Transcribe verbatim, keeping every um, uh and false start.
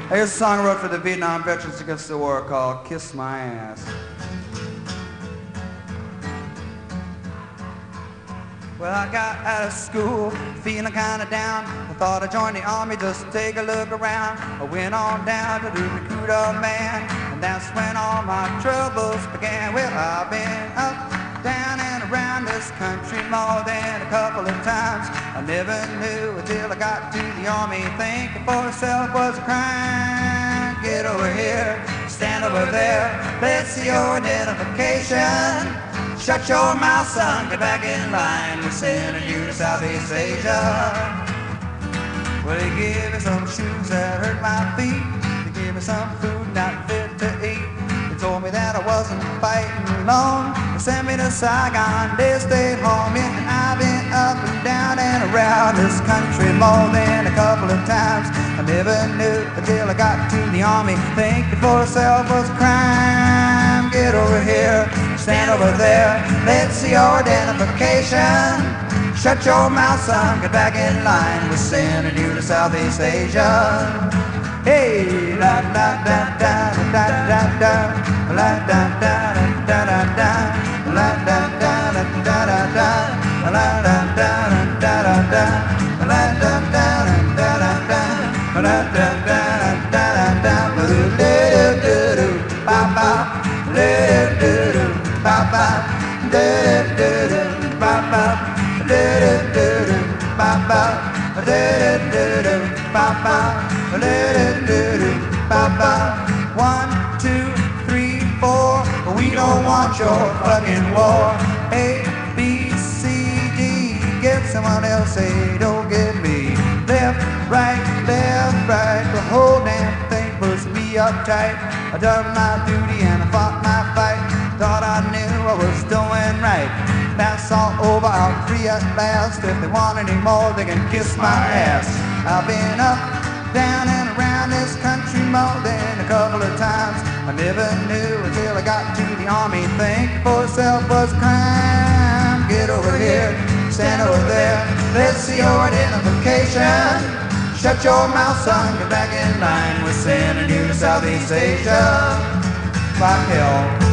Here's a song I wrote for the Vietnam Veterans Against the War called Kiss My Ass. Well, I got out of school feeling kind of down. I thought I'd join the army just to take a look around. I went on down to the recruiter man, and that's when all my troubles began. Well, I've been up, down, and around this country more than a couple of times. I never knew until I got to the army. Thinking for yourself was a crime. Get over here, stand over there. Let's see your identification. Shut your mouth, son, get back in line. We're sending you to Southeast Asia. Well, they gave me some shoes that hurt my feet. They gave me some food not fit to eat. They told me that I wasn't fighting alone. They sent me to Saigon, they stayed home. Yeah, and I've been up and down and around this country more than a couple of times. I never knew until I got to the army. Thinking for yourself was a crime. Get over here, stand over there. Let's see your identification. Shut your mouth, son, get back in line. We're sending you to Southeast Asia. Hey, la la da da da da da, la da da da da da, la da da da da da da, la da da da da da, la da da da da da, la da da da da da, do do do do, ba ba, do do do, ba ba, do do do, ba ba, do do do, ba ba, do do do, ba ba. One, two, three, four. We don't want your fucking war. A, B, C, D. Get someone else, say, don't get me. Left, right, left, right. The whole damn thing puts me uptight. I done my duty and I fought my fight. Thought I knew I was doing right. That's all over, I'm free at last. If they want any more, they can kiss my ass. I've been up, down and around this country more than a couple of times. I never knew until I got to the army. Think for yourself was a crime. Get over here, stand over there. Let's see your identification. Shut your mouth, son, get back in line. We're sending you to Southeast Asia. Fuck hell.